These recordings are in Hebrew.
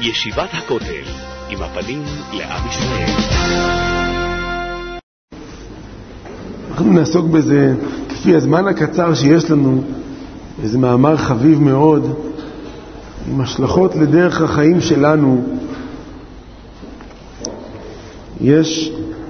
ישיבת הכותל, עם הפנים לעם ישראל. אנחנו נעסוק בזה, כפי הזמן הקצר שיש לנו, איזה מאמר חביב מאוד, עם השלכות לדרך החיים שלנו. יש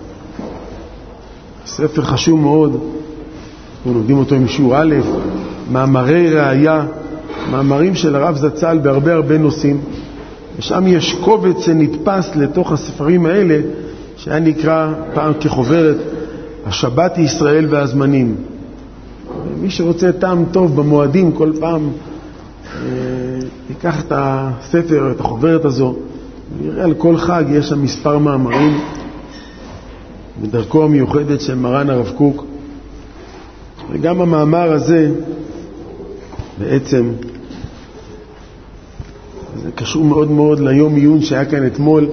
ספר חשוב מאוד, אנחנו לומדים אותו עם שיעור א', מאמרי ראיה, מאמרים של הרב זצ"ל בהרבה נושאים, ושם יש קובץ שנתפס לתוך הספרים האלה, שהיה נקרא פעם כחוברת השבת ישראל והזמנים. מי שרוצה טעם טוב במועדים, כל פעם ייקח את הספר, את החוברת הזו, ויראה על כל חג יש שם מספר מאמרים בדרכו המיוחדת של מרן הרב קוק. וגם המאמר הזה בעצם זה קשור מאוד מאוד ליום עיון שהיה כאן אתמול.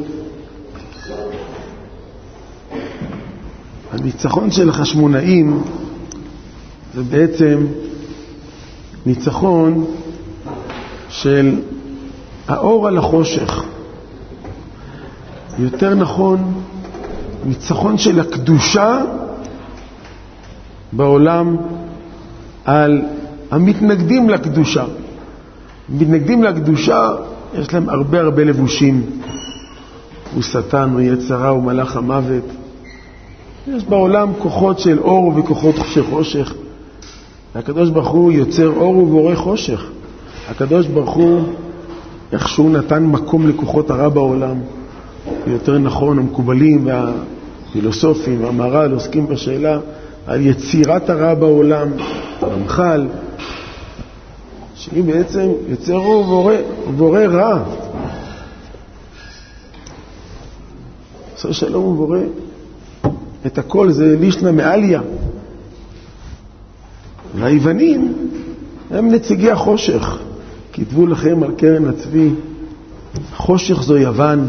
הניצחון של החשמונאים זה בעצם ניצחון של האור על החושך, יותר נכון ניצחון של הקדושה בעולם על המתנגדים לקדושה. מתנגדים לקדושה יש להם הרבה לבושים, הוא שטן, הוא יצרה, הוא מלאך המוות. יש בעולם כוחות של אור וכוחות של חושך. הקדוש ברוך הוא יוצר אור ובורא חושך. הקדוש ברוך הוא איכשהו נתן מקום לכוחות הרע בעולם. יותר נכון, המקובלים והפילוסופים והמהר"ל עוסקים בשאלה על יצירת הרע בעולם, המחל, שהיא בעצם יוצר אור ובורא רע. עושה שלום ובורא את הכל, זה לישנה מעליה. והיוונים הם נציגי החושך. כתבו לכם על קרן הצבי, חושך זו יוון.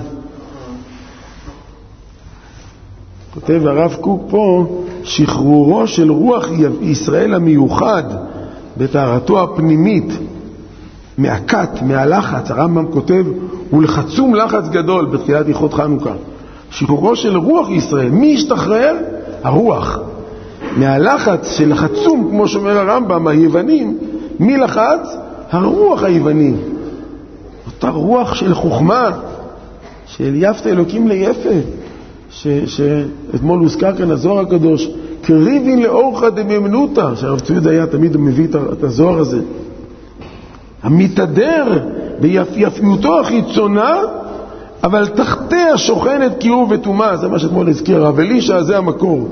כותב הרב קוק פה, שחרורו של רוח ישראל המיוחד בתארתו הפנימית מהכת, מהלחץ. הרמב"ם כותב, ולחצום לחץ גדול בתחילת הלכות חנוכה. שחרורו של רוח ישראל, מי ישתחרר? הרוח. מהלחץ של החצום, כמו שאומר הרמב"ם, היוונים, מי לחץ? הרוח היווני. אותה רוח של חוכמה, של יפת אלוקים ליפה, שאתמול הוזכר כאן הזוהר הקדוש, קריבין לאורחא דממנותא, שהרב צבי היה תמיד מביא את הזוהר הזה. המתהדר ביפיותו החיצונה, אבל תחתיה שוכנת קירוב וטומאה. זה מה שאתמול הזכיר הרב אלישע, זה המקור.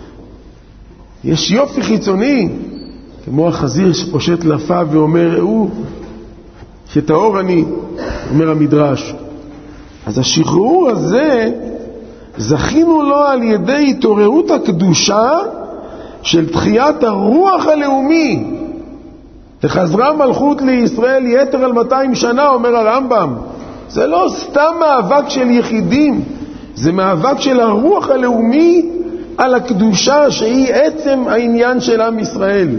יש יופי חיצוני, כמו החזיר שפושט לפה ואומר, ראו, שטהור אני, אומר המדרש. אז השחרור הזה, זכינו לו על ידי התעוררות הקדושה של תחיית הרוח הלאומי. וחזרה מלכות לישראל יתר על 200 שנה, אומר הרמב"ם. זה לא סתם מאבק של יחידים, זה מאבק של הרוח הלאומי על הקדושה שהיא עצם העניין של עם ישראל.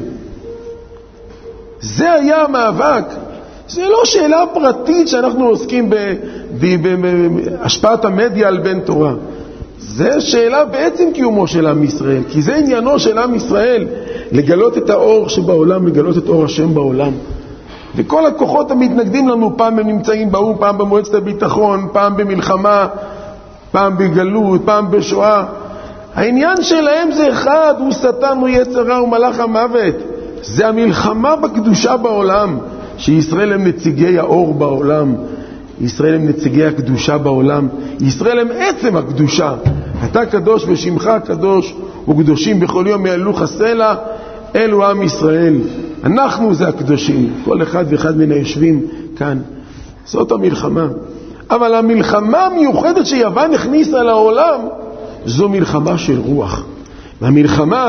זה היה המאבק. זה לא שאלה פרטית שאנחנו עוסקים בהשפעת המדיה על בן תורה. זה שאלה בעצם קיומו של עם ישראל, כי זה עניינו של עם ישראל, לגלות את האור שבעולם, לגלות את אור השם בעולם. וכל הכוחות המתנגדים לנו, פעם הם נמצאים באום, פעם במועצת הביטחון, פעם במלחמה, פעם בגלות, פעם בשואה. העניין שלהם זה אחד, הוא שטן, הוא יצרה, הוא מלאך המוות. זה המלחמה בקדושה בעולם, שישראל הם נציגי האור בעולם, ישראל הם נציגי הקדושה בעולם, ישראל הם עצם הקדושה. אתה קדוש ושמך קדוש, וקדושים בכל יום יעלוך הסלע, אלו עם ישראל. אנחנו זה הקדושים, כל אחד ואחד מן היושבים כאן. זאת המלחמה. אבל המלחמה המיוחדת שיוון הכניסה לעולם, זו מלחמה של רוח. והמלחמה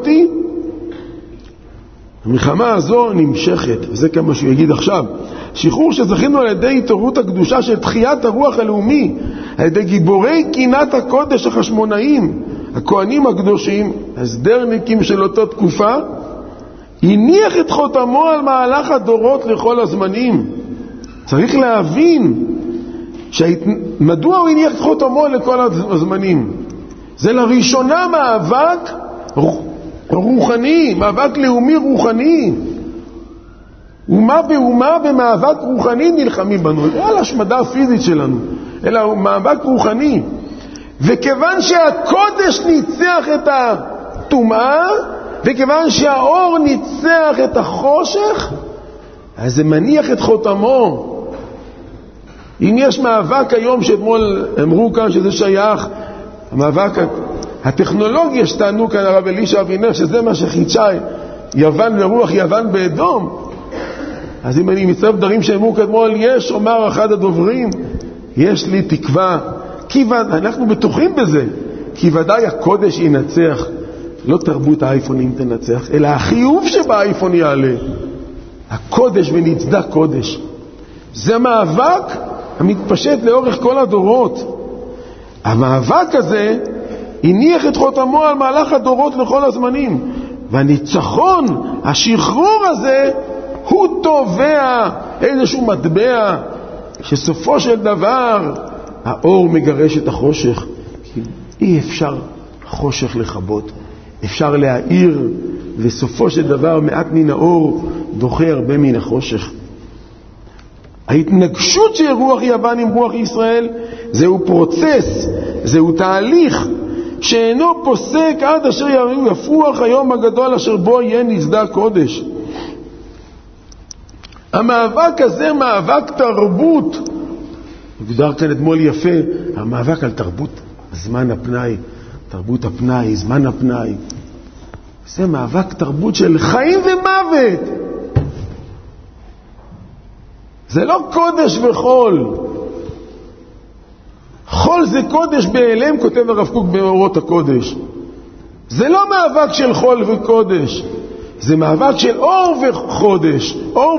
הזו נמשכת, וזה כמה שהוא יגיד עכשיו. שחרור שזכינו על ידי התעוררות הקדושה של תחיית הרוח הלאומי, על ידי גיבורי קינת הקודש החשמונאים, הכהנים הקדושים, הסדרניקים של אותו תקופה, הניח את חותמו על מהלך הדורות לכל הזמנים. צריך להבין מדוע הוא הניח את חותמו לכל הזמנים? זה לראשונה מאבק רוחני, מאבק לאומי רוחני. אומה באומה במאבק רוחני נלחמים בנו, לא על השמדה הפיזית שלנו, אלא מאבק רוחני. וכיוון שהקודש ניצח את הטומאה, וכיוון שהאור ניצח את החושך, אז זה מניח את חותמו. אם יש מאבק היום שאתמול אמרו כאן שזה שייך, המאבק הטכנולוגיה שטענו כאן הרב אלישע אבינר, שזה מה שחידשה יוון ורוח יוון באדום. אז אם אני מצטרף דברים שאמרו כאתמול, יש, אומר אחד הדוברים, יש לי תקווה, כי אנחנו בטוחים בזה, כי ודאי הקודש ינצח, לא תרבות האייפונים תנצח, אלא החיוב שבאייפון יעלה, הקודש ונצדק קודש. זה מאבק המתפשט לאורך כל הדורות. המאבק הזה הניח את חותמו על מהלך הדורות לכל הזמנים, והניצחון, השחרור הזה, הוא תובע איזשהו מטבע שסופו של דבר האור מגרש את החושך. כי אי אפשר חושך לחבות, אפשר להאיר, וסופו של דבר מעט מן האור דוחה הרבה מן החושך. ההתנגשות של רוח יוון עם רוח ישראל זהו פרוצס, זהו תהליך שאינו פוסק עד אשר יפוח היום הגדול אשר בו יהיה נצדק קודש. המאבק הזה מאבק תרבות, הגדר כאן אתמול יפה, המאבק על תרבות זמן הפנאי, תרבות הפנאי, זמן הפנאי. זה מאבק תרבות של חיים ומוות. זה לא קודש וחול. חול זה קודש בהיעלם, כותב הרב קוק באורות הקודש. זה לא מאבק של חול וקודש, זה מאבק של אור וחודש,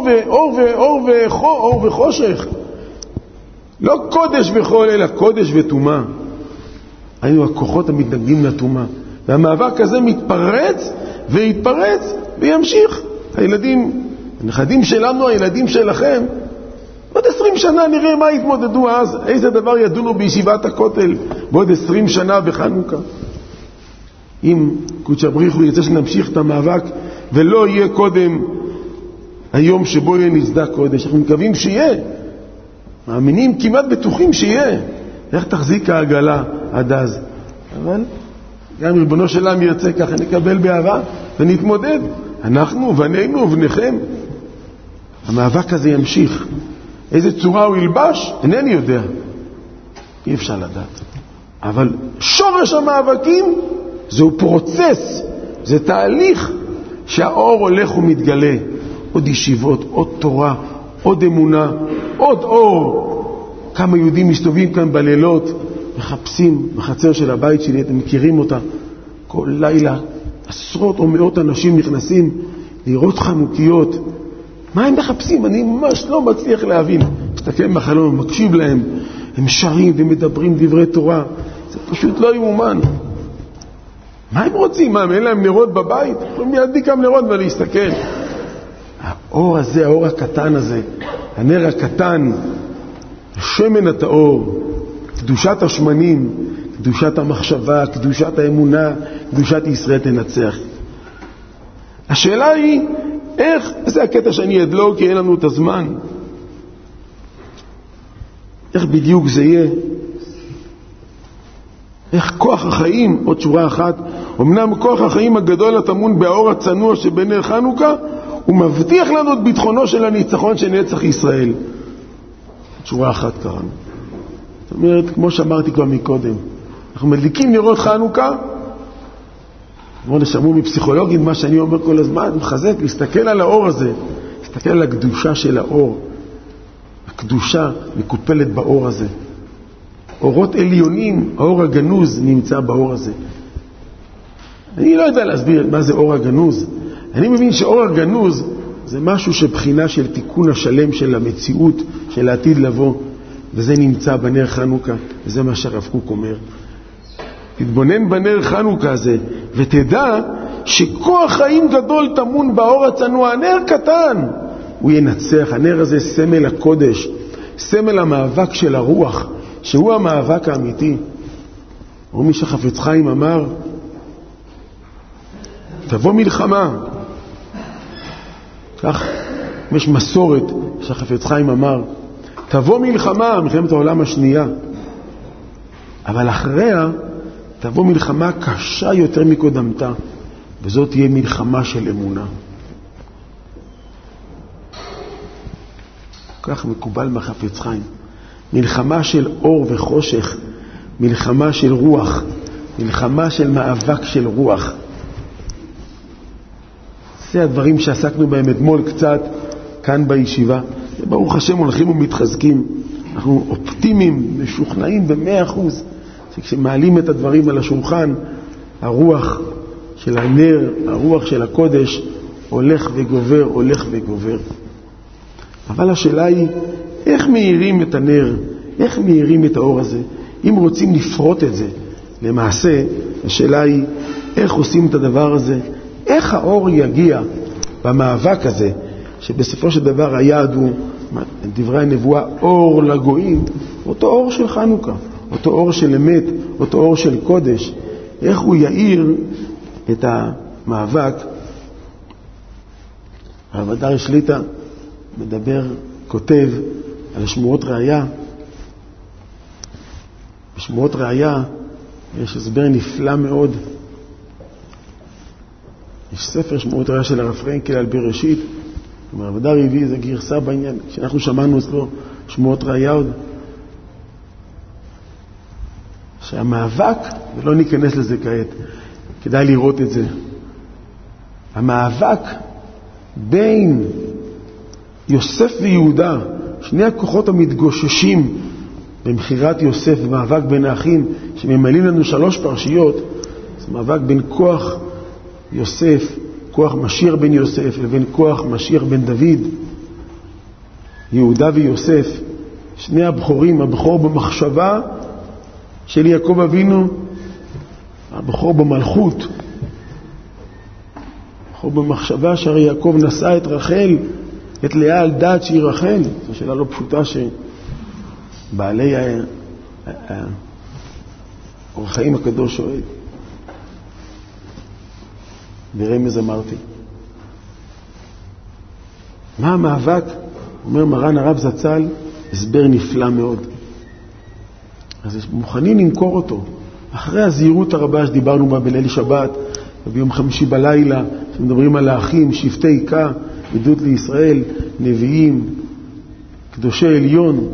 אור וחושך. לא קודש וחול, אלא קודש וטומאה. היינו הכוחות המתנגדים לטומאה. והמאבק הזה מתפרץ ויתפרץ וימשיך. הילדים, הנכדים שלנו, הילדים שלכם, בעוד 20 שנה נראה מה יתמודדו אז, איזה דבר ידונו בישיבת הכותל בעוד 20 שנה בחנוכה. אם קודש הבריחו ירצה שנמשיך את המאבק ולא יהיה קודם היום שבו יהיה נצדק קודש, אנחנו מקווים שיהיה, מאמינים כמעט בטוחים שיהיה. איך תחזיק העגלה עד אז? אבל גם ריבונו של עולם ירצה ככה, נקבל באהבה ונתמודד, אנחנו ובנינו ובניכם. המאבק הזה ימשיך. איזה צורה הוא ילבש? אינני יודע, אי אפשר לדעת. אבל שורש המאבקים זהו פרוצס, זה תהליך שהאור הולך ומתגלה. עוד ישיבות, עוד תורה, עוד אמונה, עוד אור. כמה יהודים מסתובבים כאן בלילות, מחפשים בחצר של הבית שלי, אתם מכירים אותה, כל לילה עשרות או מאות אנשים נכנסים לראות חנוכיות. מה הם מחפשים? אני ממש לא מצליח להבין. מסתכל בחלום, מקשיב להם, הם שרים ומדברים דברי תורה, זה פשוט לא יאומן. מה הם רוצים? מה, אין להם נרות בבית? יכולים להדליק גם נרות ולהסתכל. האור הזה, האור הקטן הזה, הנר הקטן, השמן הטהור, קדושת השמנים, קדושת המחשבה, קדושת האמונה, קדושת ישראל תנצח. השאלה היא, איך, זה הקטע שאני אדלוג כי אין לנו את הזמן, איך בדיוק זה יהיה? איך כוח החיים, עוד שורה אחת, אמנם כוח החיים הגדול הטמון באור הצנוע שבנר חנוכה, הוא מבטיח לנו את ביטחונו של הניצחון של נצח ישראל. שורה אחת קראנו. זאת אומרת, כמו שאמרתי כבר מקודם, אנחנו מדליקים נרות חנוכה, כמו נשמעו מפסיכולוגים, מה שאני אומר כל הזמן, מחזק, להסתכל על האור הזה, להסתכל על הקדושה של האור. הקדושה מקופלת באור הזה. אורות עליונים, האור הגנוז נמצא באור הזה. אני לא יודע להסביר מה זה אור הגנוז. אני מבין שאור הגנוז זה משהו שבחינה של תיקון השלם של המציאות, של העתיד לבוא, וזה נמצא בנר חנוכה, וזה מה שהרב קוק אומר. תתבונן בנר חנוכה הזה, ותדע שכוח חיים גדול טמון באור הצנוע, הנר קטן, הוא ינצח. הנר הזה סמל הקודש, סמל המאבק של הרוח, שהוא המאבק האמיתי. רבי שחפץ חיים אמר, תבוא מלחמה. כך יש מסורת שחפץ חיים אמר, תבוא מלחמה, מלחמת העולם השנייה, אבל אחריה תבוא מלחמה קשה יותר מקודמתה, וזאת תהיה מלחמה של אמונה. כך מקובל מחפץ חיים. מלחמה של אור וחושך, מלחמה של רוח, מלחמה של מאבק של רוח. זה הדברים שעסקנו בהם אתמול קצת כאן בישיבה. ברוך השם הולכים ומתחזקים. אנחנו אופטימיים, משוכנעים ב100%. שכשמעלים את הדברים על השולחן, הרוח של הנר, הרוח של הקודש, הולך וגובר, הולך וגובר. אבל השאלה היא, איך מאירים את הנר? איך מאירים את האור הזה? אם רוצים לפרוט את זה, למעשה, השאלה היא, איך עושים את הדבר הזה? איך האור יגיע במאבק הזה, שבסופו של דבר היעד הוא, דברי הנבואה, אור לגויים, אותו אור של חנוכה, אותו אור של אמת, אותו אור של קודש. איך הוא יאיר את המאבק? הרב הדר שליטה מדבר, כותב על שמועות ראיה. בשמועות ראיה יש הסבר נפלא מאוד. יש ספר שמועות ראיה של הרב פרנקל על בראשית. הרב הדר הביא איזה גרסה בעניין. כשאנחנו שמענו אצלו שמועות ראיה עוד, שהמאבק, ולא ניכנס לזה כעת, כדאי לראות את זה, המאבק בין יוסף ויהודה, שני הכוחות המתגוששים במחירת יוסף, ומאבק בין האחים שממלאים לנו 3 פרשיות, זה מאבק בין כוח יוסף, כוח משיח בן יוסף, לבין כוח משיח בן דוד. יהודה ויוסף, שני הבכורים, הבכור במחשבה של יעקב אבינו, הבכור במלכות, הבכור במחשבה שהרי יעקב נשא את רחל, את לאה על דעת שהיא רחל. זו שאלה לא פשוטה שבעלי אור החיים הקדוש שואל. ברמז אמרתי. מה המאבק? אומר מרן הרב זצ"ל, הסבר נפלא מאוד. אז מוכנים למכור אותו. אחרי הזהירות הרבה שדיברנו בה בליל שבת, וביום חמישי בלילה, שמדברים על האחים, שבטי עיקה, עדות לישראל, נביאים, קדושי עליון.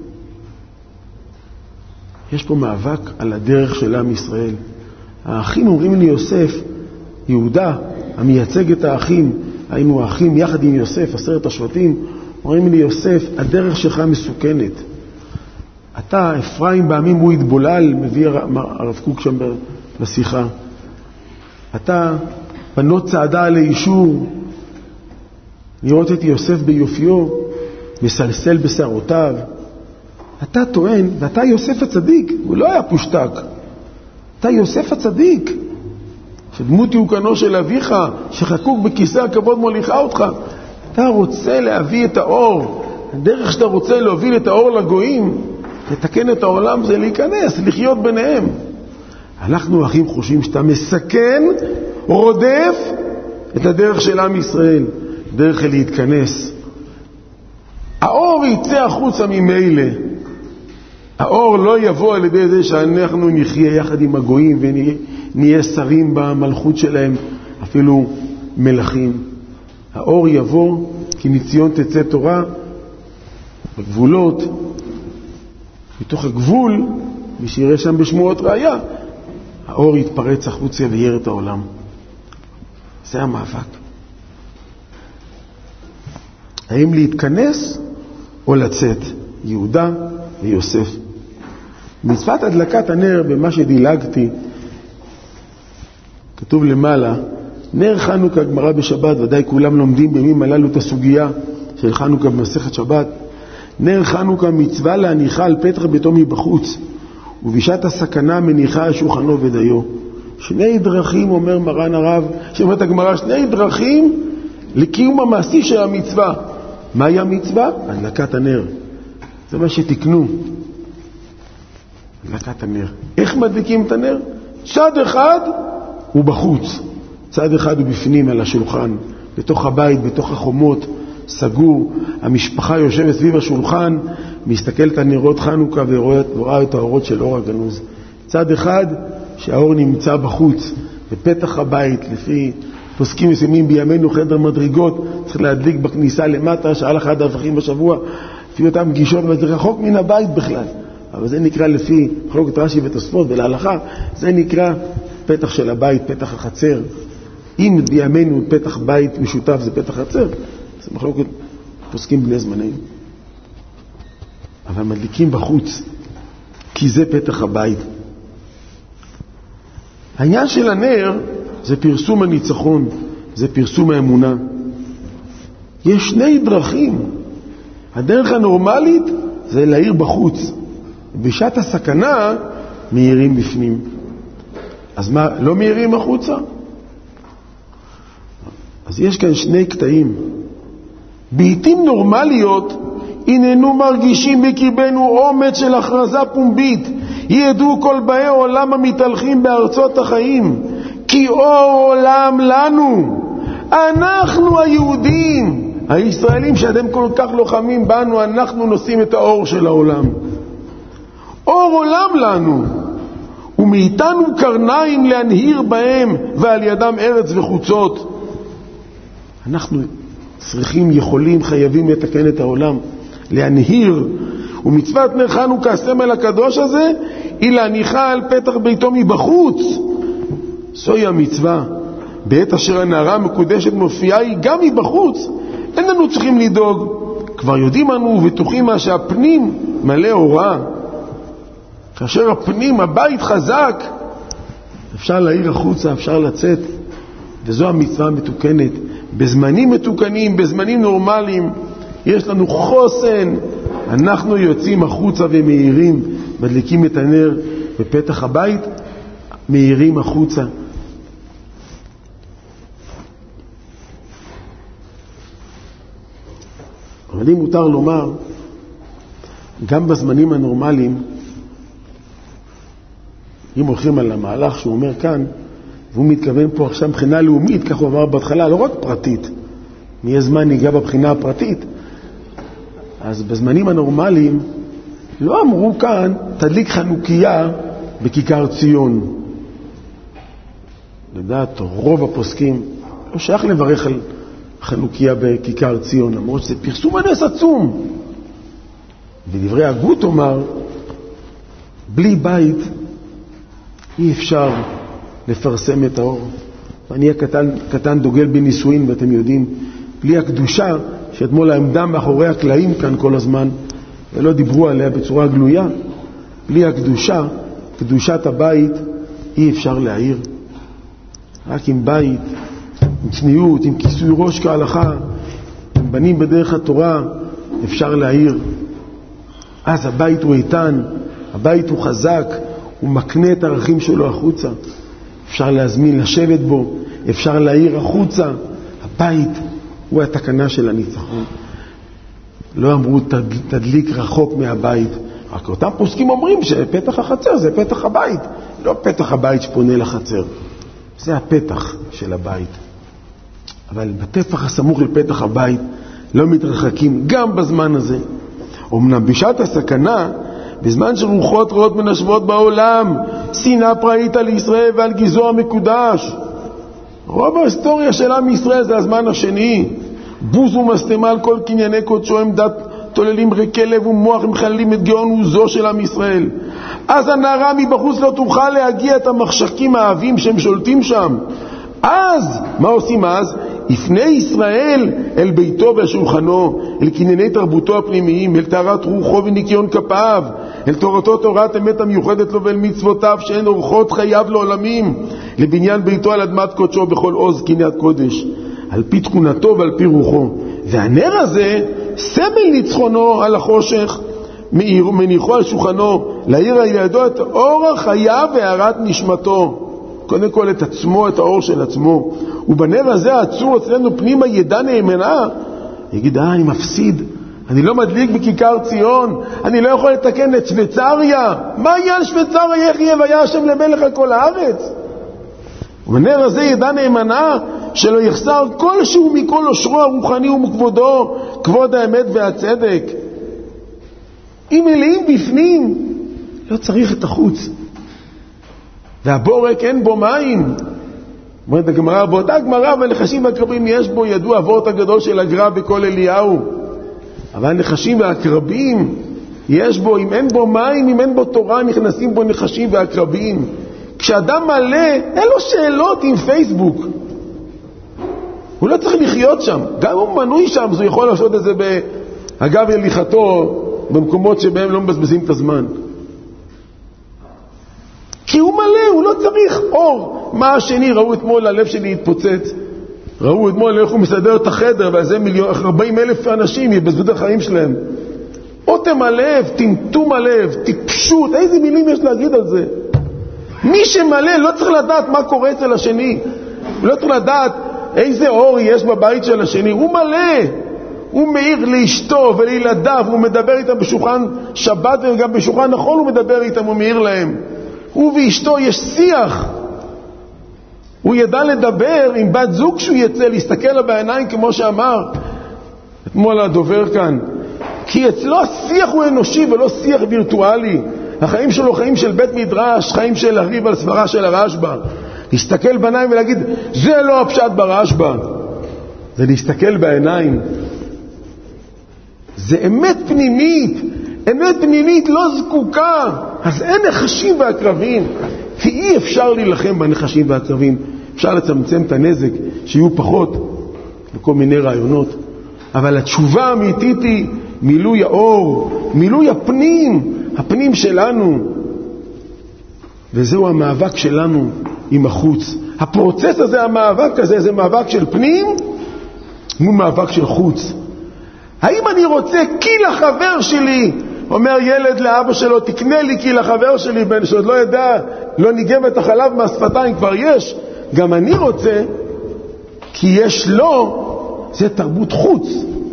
יש פה מאבק על הדרך של עם ישראל. האחים אומרים לי יוסף, יהודה, המייצג את האחים, היינו האחים יחד עם יוסף, 10 השבטים, אומרים לי יוסף, הדרך שלך מסוכנת. אתה, אפרים בעמים הוא התבולל, מביא הרב קוק שם בשיחה. אתה, בנות צעדה על האישור, לראות את יוסף ביופיו, מסלסל בשערותיו. אתה טוען, ואתה יוסף הצדיק, הוא לא היה פושטק. אתה יוסף הצדיק, שדמות יוקנו של אביך, שחקוק בכיסא הכבוד מוליכה אותך. אתה רוצה להביא את האור, הדרך שאתה רוצה להוביל את האור לגויים, לתקן את העולם זה להיכנס, לחיות ביניהם. אנחנו אחים חושבים שאתה מסכן, רודף את הדרך של עם ישראל, דרך להתכנס. האור יצא החוצה ממילא. האור לא יבוא על ידי זה שאנחנו נחיה יחד עם הגויים ונהיה שרים במלכות שלהם, אפילו מלכים. האור יבוא כי מציון תצא תורה, בגבולות, מתוך הגבול, מי שיראה שם בשמועות ראיה, האור יתפרץ החוצה ויראה את העולם. זה המאבק. האם להתכנס או לצאת? יהודה ויוסף. מצוות הדלקת הנר, במה שדילגתי, כתוב למעלה, נר חנוכה, גמרא בשבת, ודאי כולם לומדים בימים הללו את הסוגיה של חנוכה במסכת שבת. נר חנוכה מצווה להניחה על פתח ביתו מבחוץ, ובשעת הסכנה מניחה על שולחנו ודיו. 2 דרכים, אומר מרן הרב, שאומרת הגמרא, 2 דרכים לקיום המעשי של המצווה. מהי המצווה? הדלקת הנר. זה מה שתקנו. הדלקת הנר. איך מדליקים את הנר? צד אחד הוא בחוץ, צד אחד הוא בפנים על השולחן, בתוך הבית, בתוך החומות, סגור. המשפחה יושבת סביב השולחן, מסתכלת על נרות חנוכה ורואה את האורות של אור הגנוז. צד אחד שהאור נמצא בחוץ, בפתח הבית, לפי פוסקים מסוימים בימינו חדר מדרגות, צריך להדליק בכניסה למטה, שעה אחד ההפכים בשבוע, לפי אותם גישות, וזה רחוק מן הבית בכלל. אבל זה נקרא לפי חלוקת רש"י ותוספות ולהלכה, זה נקרא פתח של הבית, פתח החצר. אם בימינו פתח בית משותף זה פתח חצר, זה מחלוקת פוסקים בני זמננו. אבל מדליקים בחוץ, כי זה פתח הבית. העניין של הנר זה פרסום הניצחון, זה פרסום האמונה. יש שני דרכים. הדרך הנורמלית זה להאיר בחוץ. בשעת הסכנה מאירים בפנים. אז מה, לא מאירים החוצה? אז יש כאן שני קטעים. בעיתים נורמליות איננו מרגישים בקרבנו אומץ של הכרזה פומבית. ידעו כל באי עולם המתהלכים בארצות החיים, כי אור עולם לנו. אנחנו היהודים, הישראלים שאתם כל כך לוחמים בנו, אנחנו נושאים את האור של העולם. אור עולם לנו, ומאיתנו קרניים להנהיר בהם, ועל ידם ארץ וחוצות. אנחנו צריכים, יכולים, חייבים לתקן את העולם, להנהיר. ומצוות נר חנוכה, הסמל הקדוש הזה, היא להניחה על פתח ביתו מבחוץ. זוהי המצווה. בעת אשר הנערה המקודשת מופיעה היא גם מבחוץ. אין לנו צריכים לדאוג. כבר יודעים אנו ובטוחים מה שהפנים מלא אורה. כאשר הפנים, הבית חזק, אפשר להעיר החוצה, אפשר לצאת. וזו המצווה המתוקנת. בזמנים מתוקנים, בזמנים נורמליים, יש לנו חוסן. אנחנו יוצאים החוצה ומאירים, מדליקים את הנר בפתח הבית, מאירים החוצה. אבל אם מותר לומר, גם בזמנים הנורמליים, אם הולכים על המהלך שהוא אומר כאן, והוא מתכוון פה עכשיו מבחינה לאומית, כך הוא אמר בהתחלה, לא רק פרטית, מי זמן ניגע בבחינה הפרטית. אז בזמנים הנורמליים לא אמרו כאן תדליק חנוכיה בכיכר ציון. לדעת רוב הפוסקים לא שייך לברך על חנוכיה בכיכר ציון, למרות שזה פרסום הנס עצום. ודברי הגות אומר, בלי בית אי אפשר לפרסם את האור. ואני הקטן דוגל בנישואין, ואתם יודעים, בלי הקדושה שאתמול העמדה מאחורי הקלעים כאן כל הזמן, ולא דיברו עליה בצורה גלויה, בלי הקדושה, קדושת הבית, אי אפשר להעיר. רק עם בית, עם צניעות, עם כיסוי ראש כהלכה, עם בנים בדרך התורה, אפשר להעיר. אז הבית הוא איתן, הבית הוא חזק, הוא מקנה את הערכים שלו החוצה. אפשר להזמין לשבת בו, אפשר להעיר החוצה. הבית הוא התקנה של הניצחון. לא אמרו תדליק רחוק מהבית, רק אותם פוסקים אומרים שפתח החצר זה פתח הבית, לא פתח הבית שפונה לחצר, זה הפתח של הבית. אבל בטפח הסמוך לפתח הבית לא מתרחקים גם בזמן הזה. אמנם בשעת הסכנה, בזמן שרוחות רעות מנשבות בעולם, שנאה פראית על ישראל ועל גזעו המקודש, רוב ההיסטוריה של עם ישראל זה הזמן השני. בוז ומשטמה על כל קנייני קודשו, עמדת תוללים ריקי לב ומוח, מחללים את גאון וזו של עם ישראל. אז הנערה מבחוץ לא תוכל להגיע את המחשקים האהבים שהם שולטים שם. אז, מה עושים אז? יפנה ישראל אל ביתו ושולחנו, אל קנייני תרבותו הפנימיים, אל טהרת רוחו וניקיון כפיו, אל תורתו תורת אמת המיוחדת לו ואל מצוותיו שהן אורחות חייו לעולמים, לבניין ביתו על אדמת קודשו בכל עוז קניית קודש, על פי תכונתו ועל פי רוחו. והנר הזה סמל ניצחונו על החושך, מניחו על שולחנו, להאיר על ידו את אור החייו והארת נשמתו, קודם כל את עצמו, את האור של עצמו. ובנר הזה העצור אצלנו פנימה ידע נאמנה, יגיד, אני מפסיד, אני לא מדליק בכיכר ציון, אני לא יכול לתקן את שוויצריה. מה יהיה על שוויצריה? איך יהיה והיה השם למלך על כל הארץ? ובנר הזה ידע נאמנה שלא יחסר כלשהו מכל אושרו הרוחני ומכבודו, כבוד האמת והצדק. אם מלאים בפנים, לא צריך את החוץ. והבורק אין בו מים. אומרת הגמרא, באותה גמרא בנחשים והעקרבים יש בו, ידוע הוורט הגדול של הגר"א בכל אליהו. אבל הנחשים והעקרבים יש בו, אם אין בו מים, אם אין בו תורה, נכנסים בו נחשים ועקרבים. כשאדם מלא, אין לו שאלות עם פייסבוק. הוא לא צריך לחיות שם. גם הוא מנוי שם, אז הוא יכול לעשות את זה אגב הליכתו, במקומות שבהם לא מבזבזים את הזמן. כי הוא מלא, הוא לא צריך אור. מה השני? ראו אתמול, הלב שלי התפוצץ. ראו אתמול איך הוא מסדר את החדר, ועל זה 40,000 אנשים יבזבזו את החיים שלהם. אוטם הלב, טמטום הלב, טיפשות, איזה מילים יש להגיד על זה? מי שמלא לא צריך לדעת מה קורה אצל השני. הוא לא צריך לדעת איזה אור יש בבית של השני. הוא מלא. הוא מאיר לאשתו ולילדיו, הוא מדבר איתם בשולחן שבת וגם בשולחן החול הוא מדבר איתם, הוא מאיר להם. הוא ואשתו יש שיח. הוא ידע לדבר עם בת זוג שהוא יצא, להסתכל לה בעיניים כמו שאמר אתמול הדובר כאן. כי אצלו השיח הוא אנושי ולא שיח וירטואלי. החיים שלו חיים של בית מדרש, חיים של הריב על סברה של הרשב"א. להסתכל בעיניים ולהגיד, זה לא הפשט ברשב"א. זה להסתכל בעיניים. זה אמת פנימית. אמת פנימית לא זקוקה. אז אין נחשים ועקרבים. כי אי אפשר להילחם בנחשים והעקרבים. אפשר לצמצם את הנזק, שיהיו פחות לכל מיני רעיונות. אבל התשובה האמיתית היא מילוי האור, מילוי הפנים, הפנים שלנו. וזהו המאבק שלנו עם החוץ. הפרוצס הזה, המאבק הזה, זה מאבק של פנים, הוא מאבק של חוץ. האם אני רוצה כי לחבר שלי, אומר ילד לאבא שלו, תקנה לי כי לחבר שלי, בן שעוד לא ידע, לא ניגב את החלב מהשפתיים, כבר יש. גם אני רוצה, כי יש לו, זה תרבות חוץ.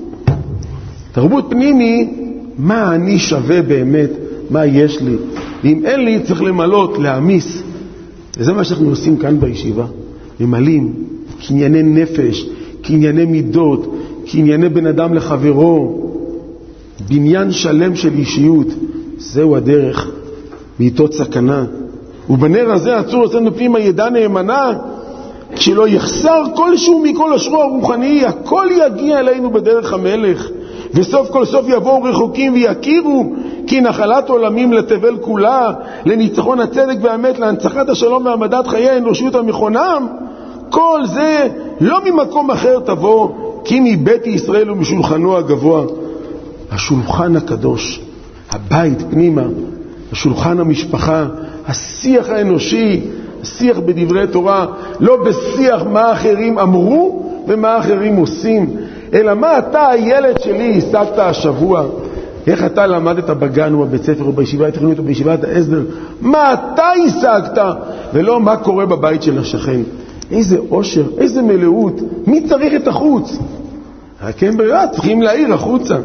תרבות פנימי, מה אני שווה באמת, מה יש לי. ואם אין לי, צריך למלות, להעמיס. וזה מה שאנחנו עושים כאן בישיבה. ממלאים כענייני נפש, כענייני מידות, כענייני בן אדם לחברו. בניין שלם של אישיות. זהו הדרך. בעיתות סכנה. ובנר הזה הצור עשינו פנימה ידע נאמנה, כשלא יחסר כלשהו מכל אשרו הרוחני, הכל יגיע אלינו בדרך המלך. וסוף כל סוף יבואו רחוקים ויכירו כי נחלת עולמים לתבל כולה, לניצחון הצדק והאמת, להנצחת השלום והעמדת חיי האנושיות המכונם. כל זה לא ממקום אחר תבוא, כי מבית ישראל ומשולחנו הגבוה. השולחן הקדוש, הבית פנימה, השולחן המשפחה, השיח האנושי, השיח בדברי תורה, לא בשיח מה אחרים אמרו ומה אחרים עושים, אלא מה אתה הילד שלי השגת השבוע, איך אתה למדת בגן או בבית ספר או בישיבה התיכונית או בישיבת ההסדר, מה אתה השגת ולא מה קורה בבית של השכן. איזה עושר, איזה מלאות, מי צריך את החוץ? רק הם בריאה צריכים להעיר החוצה.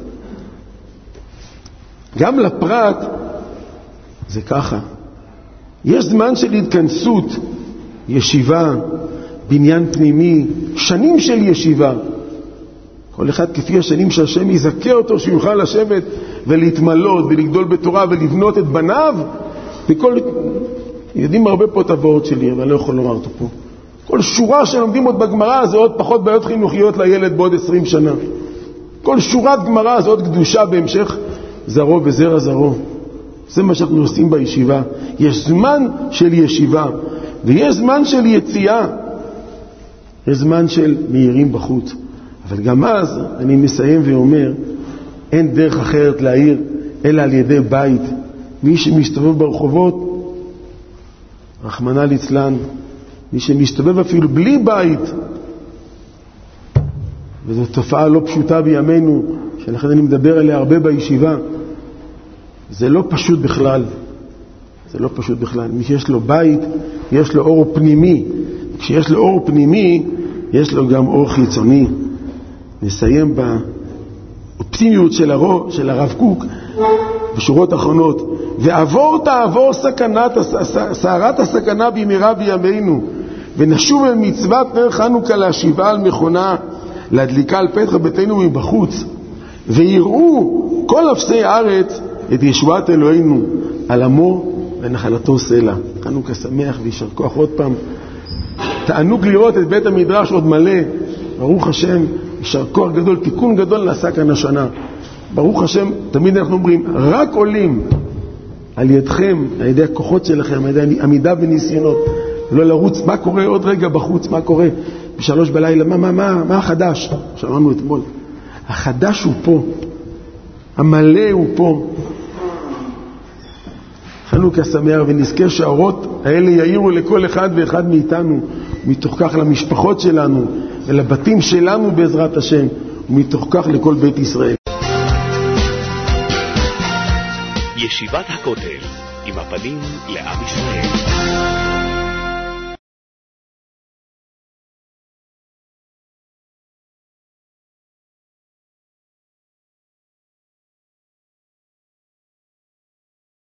גם לפרט זה ככה. יש זמן של התכנסות, ישיבה, בניין פנימי, שנים של ישיבה. כל אחד כפי השנים שהשם יזכה אותו, שיוכל לשבת ולהתמלות ולגדול בתורה ולבנות את בניו. וכל... יודעים הרבה פה את הוורד שלי, אבל לא יכול לומר אותו פה. כל שורה שלומדים עוד בגמרא זה עוד פחות בעיות חינוכיות לילד בעוד 20 שנה. כל שורת גמרא זה עוד קדושה בהמשך זרו וזרע זרו. זה מה שאנחנו עושים בישיבה. יש זמן של ישיבה ויש זמן של יציאה. יש זמן של מהירים בחוץ. אבל גם אז אני מסיים ואומר, אין דרך אחרת להעיר אלא על ידי בית. מי שמסתובב ברחובות, רחמנא ליצלן, מי שמסתובב אפילו בלי בית, וזו תופעה לא פשוטה בימינו, שלכן אני מדבר עליה הרבה בישיבה, זה לא פשוט בכלל. זה לא פשוט בכלל. מי שיש לו בית, יש לו אור פנימי. כשיש לו אור פנימי, יש לו גם אור חיצוני. נסיים אופטימיות של הרב קוק בשורות האחרונות, ועבור תעבור סערת הסכנה במהרה בימינו, ונשוב אל מצוות נר חנוכה להשיבה על מכונה, להדליקה על פתח ביתנו מבחוץ, ויראו כל אפסי הארץ את ישועת אלוהינו על עמו ונחלתו סלע. חנוכה שמח וישר כוח. עוד פעם, תענוג לראות את בית המדרש עוד מלא, ברוך השם, יישר כוח גדול, תיקון גדול נעשה כאן השנה. ברוך השם, תמיד אנחנו אומרים, רק עולים על ידכם, על ידי הכוחות שלכם, על ידי עמידה בניסיונות, לא לרוץ, מה קורה עוד רגע בחוץ, מה קורה ב3 בלילה, מה החדש? שמענו אתמול, החדש הוא פה, המלא הוא פה. חנוכה שמח, ונזכה שהאורות האלה יאירו לכל אחד ואחד מאיתנו, מתוך כך למשפחות שלנו ולבתים שלנו בעזרת השם, ומתוך כך לכל בית ישראל. ישיבת הכותל, עם הפנים לעם ישראל.